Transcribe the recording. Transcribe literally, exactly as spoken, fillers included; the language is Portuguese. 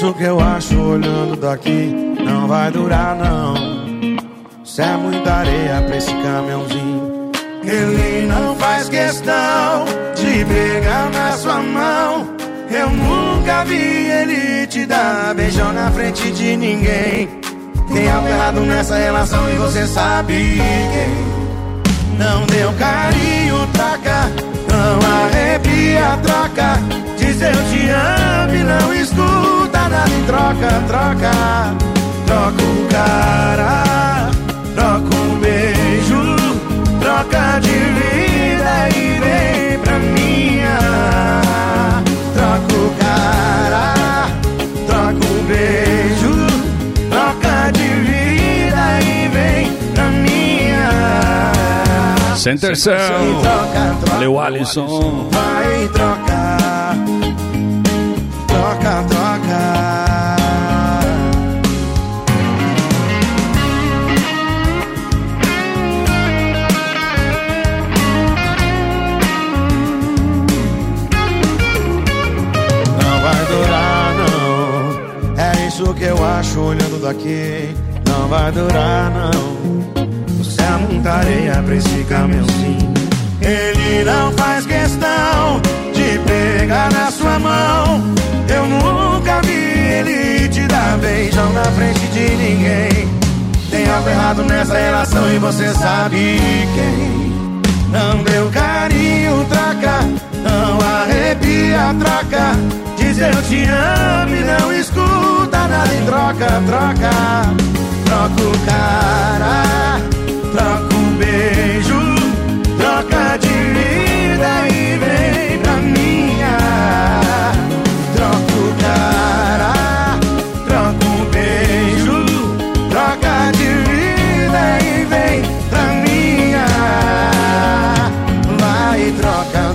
isso que eu acho olhando daqui. Não vai durar não. Isso é muita areia pra esse caminhãozinho. Ele não faz questão de pegar na sua mão. Eu nunca vi ele te dar beijão na frente de ninguém. Tem algo errado nessa relação e você sabe quem. Não deu carinho, troca. Não arrepia, troca. Diz eu te amo e não escuta nada em troca, troca. Troca o cara, troca um beijo, troca de vida e vem pra minha. Troca o cara, troca um beijo, troca de vida e vem pra minha. Center Cell. Valeu, Alisson. Vai trocar, troca, troca. Não vai durar, não. É isso que eu acho olhando daqui. Não vai durar, não. Você é muita areia pra esse caminhãozinho. Ele não faz questão de pegar na sua mão. Eu nunca vi ele te dar beijão na frente de ninguém. Tem algo errado nessa relação e você sabe quem. Não deu carinho, troca. Não arrepia, troca. Diz eu te amo e não escuta nada em troca, troca. Troca o cara, troca um beijo, troca de vida e vem pra minha. Troca o cara, troca um beijo, troca de vida e vem pra minha. Vai trocar.